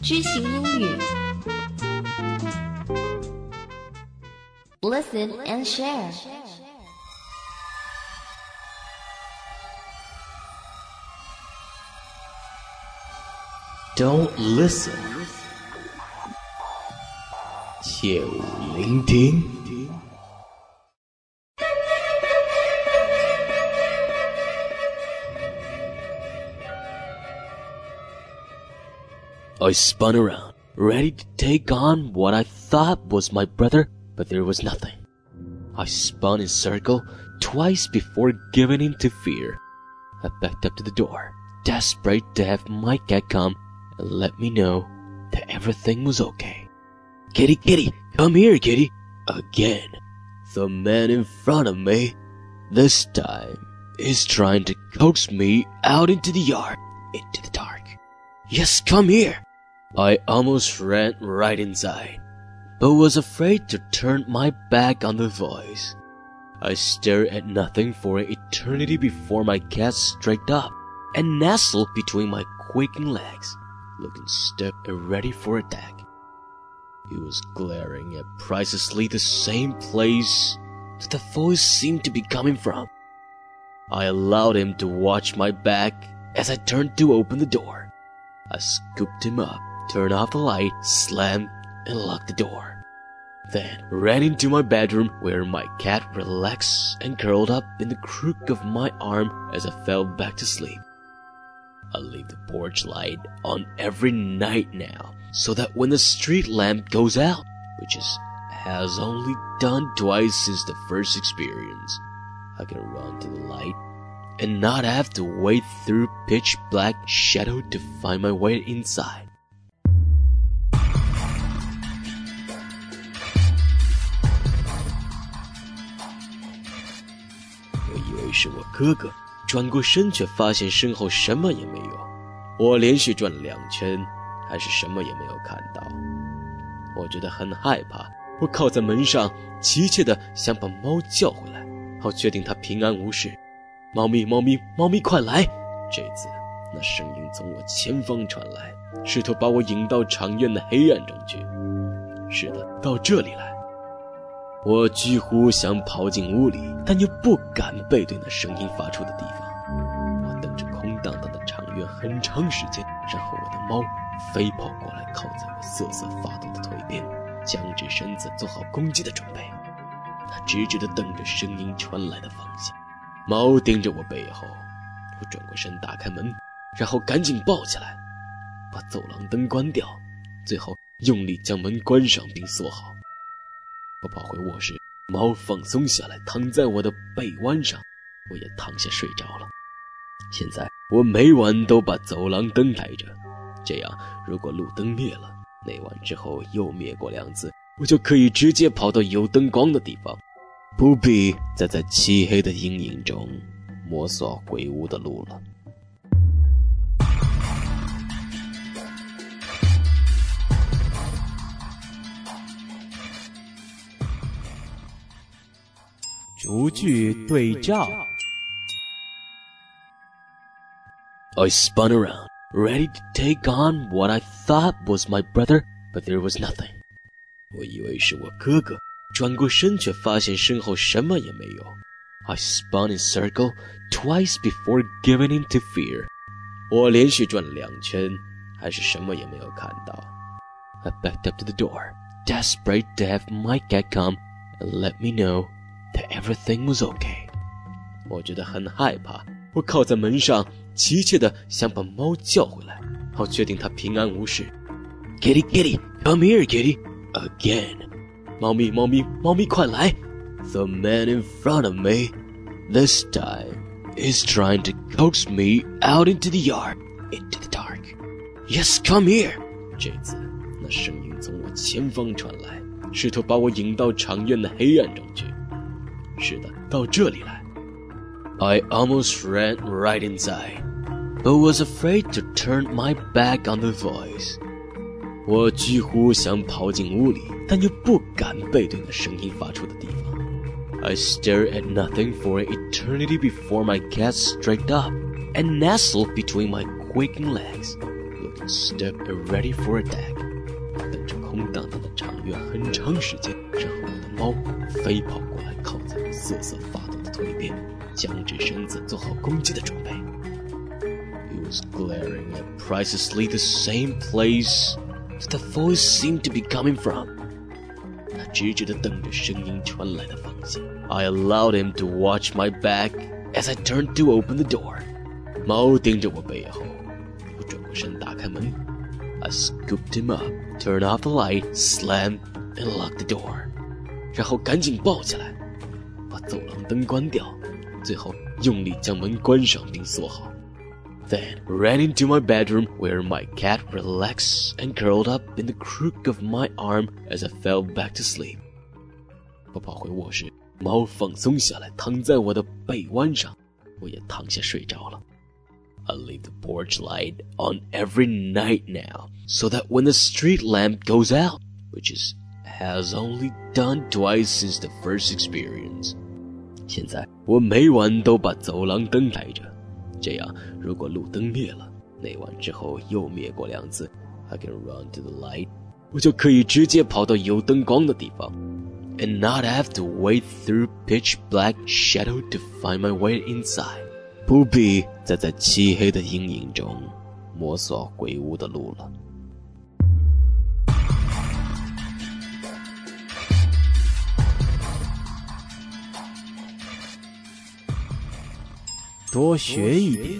知行英语 Listen and share. Don't listen. 切勿聆听。I spun around, ready to take on what I thought was my brother, but there was nothing. I spun in a circle twice before giving in to fear. I backed up to the door, desperate to have my cat come and let me know that everything was okay. Kitty, kitty, come here, kitty. Again, the man in front of me, this time, is trying to coax me out into the yard, into the dark. Yes, come here. I almost ran right inside, but was afraid to turn my back on the voice. I stared at nothing for an eternity before my cat straightened up and nestled between my quaking legs, looking stiff and ready for attack. He was glaring at precisely the same place that the voice seemed to be coming from. I allowed him to watch my back as I turned to open the door. I scooped him up, turned off the light, slammed, and locked the door. Then ran into my bedroom where my cat relaxed and curled up in the crook of my arm as I fell back to sleep. I leave the porch light on every night now, so that when the street lamp goes out, which has only done twice since the first experience, I can run to the light and not have to wade through pitch black shadow to find my way inside. 我以为是我哥哥，转过身却发现身后什么也没有。我连续转了2圈，还是什么也没有看到。我觉得很害怕，我靠在门上，急切地想把猫叫回来，好确定它平安无事。猫咪，猫咪，猫咪，快来！这次，那声音从我前方传来，试图把我引到长院的黑暗中去。是的，到这里来。我几乎想跑进屋里，但又不敢背对那声音发出的地方。我瞪着空荡荡的长院很长时间，然后我的猫飞跑过来，靠在我瑟瑟发抖的腿边，僵直身子，做好攻击的准备。它直直地瞪着声音传来的方向。猫盯着我背后，我转过身打开门，然后赶紧抱起来，把走廊灯关掉，最后用力将门关上并锁好。我跑回卧室，猫放松下来，躺在我的背弯上，我也躺下睡着了。现在我每晚都把走廊灯开着，这样如果路灯灭了，那晚之后又灭过2次，我就可以直接跑到有灯光的地方，不必再在漆黑的阴影中摸索回屋的路了。 逐句对照。 I spun around, ready to take on what I thought was my brother, but there was nothing. 我以为是我哥哥，转过身却发现身后什么也没有。I spun in a circle twice before giving in to fear. 我连续转了2圈，还是什么也没有看到。I backed up to the door, desperate to have my cat come and let me know that everything was okay. 我觉得很害怕，我靠在门上，急切地想把猫叫回来，好确定它平安无事。Kitty, kitty, come here, kitty. Again. 猫咪，猫咪，猫咪，快来！ The man in front of me, this time, is trying to coax me out into the yard, into the dark. Yes, come here. 这次，那声音从我前方传来，试图把我引到长院的黑暗中去。是的，到这里来。I almost ran right inside, but was afraid to turn my back on the voice. 我几乎想跑进屋里，但又不敢背对那声音发出的地方。I stared at nothing for an eternity before my cat straightened up and nestled between my quaking legs, looking stiff and ready for attack。等着空荡荡的场院很长时间之后，我的猫飞跑过来，靠在我瑟瑟发抖的腿边，僵直身子，做好攻击的准备。He was glaring at precisely the same place that the voice seemed to be coming from。他直直地瞪着声音传来的方向。I allowed him to watch my back as I turned to open the door。猫盯着我背后，我转过身打开门。I scooped him up, turned off the light, slammed and locked the door。然后赶紧抱起来，把走廊灯关掉，最后用力将门关上并锁好。Then ran into my bedroom where my cat relaxed and curled up in the crook of my arm as I fell back to sleep。我跑回卧室，猫放松下来，躺在我的背弯上，我也躺下睡着了。I leave the porch light on every night now, so that when the street lamp goes out, which has only done twice since the first experience。现在我每晚都把走廊灯开着，这样如果路灯灭了，那晚之后又灭过2次 ，I can run to the light， 我就可以直接跑到有灯光的地方 ，and not have to wade through pitch black shadow to find my way inside。不必再在漆黑的阴影中摸索鬼屋的路了。 多学一点。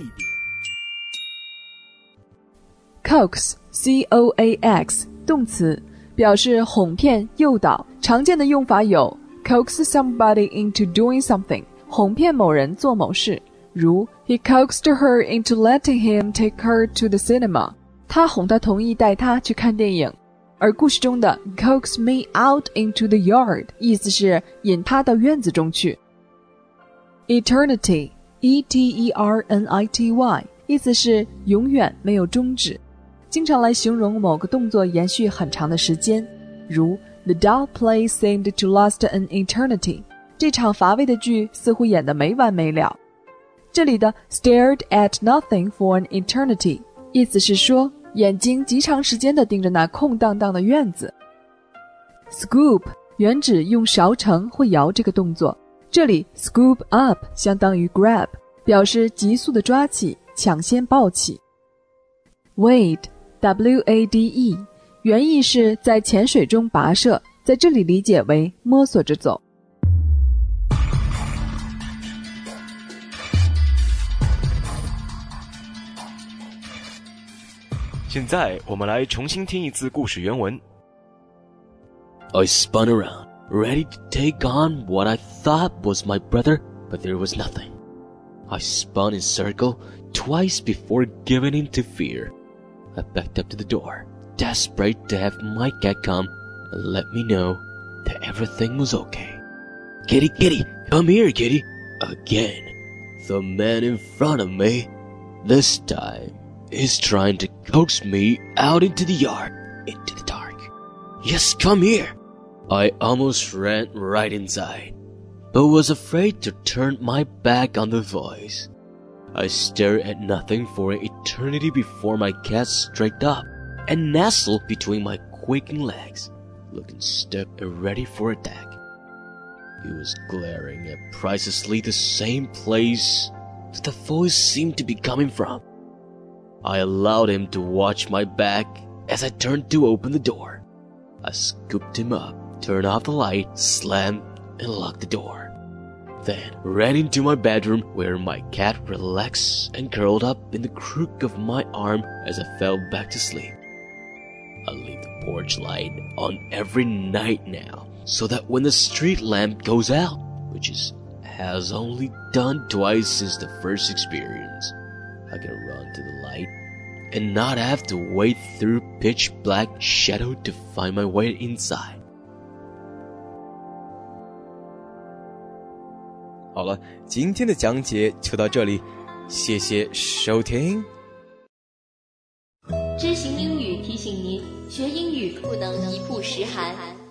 Coax C-O-A-X 动词，表示哄骗、诱导。常见的用法有 coax somebody into doing something， 哄骗某人做某事。如 He coaxed her into letting him take her to the cinema。 他哄她同意带她去看电影。而故事中的 coax me out into the yard 意思是引她到院子中去。Eternity E-T-E-R-N-I-T-Y 意思是永远没有终止，经常来形容某个动作延续很长的时间。如 The dull play seemed to last an eternity。 这场乏味的剧似乎演得没完没了。这里的 stared at nothing for an eternity 意思是说眼睛极长时间地盯着那空荡荡的院子。 Scoop 原指用勺盛或舀这个动作，这里 scoop up 相当于 grab， 表示急速地抓起，抢先抱起。 Wade W-A-D-E 原意是在浅水中跋涉，在这里理解为摸索着走。 现在我们来重新听一次故事原文。 I spun around, ready to take on what I thought was my brother, but there was nothing. I spun in circle twice before giving in to fear. I backed up to the door, desperate to have my cat come and let me know that everything was okay. Kitty, kitty, come here, kitty. Again, the man in front of me, this time, is trying to coax me out into the yard, into the dark. Yes, come here. I almost ran right inside, but was afraid to turn my back on the voice. I stared at nothing for an eternity before my cat straightened up and nestled between my quaking legs, looking stiff and ready for attack. He was glaring at precisely the same place that the voice seemed to be coming from. I allowed him to watch my back as I turned to open the door. I scooped him up, turned off the light, slammed and locked the door. Then ran into my bedroom where my cat relaxed and curled up in the crook of my arm as I fell back to sleep. I leave the porch light on every night now, so that when the street lamp goes out, which has only done twice since the first experience, I can run to the light and not have to wade through pitch black shadow to find my way inside. 好了，今天的讲解就到这里，谢谢收听。 知行英语提醒您，学英语不能一步十韩。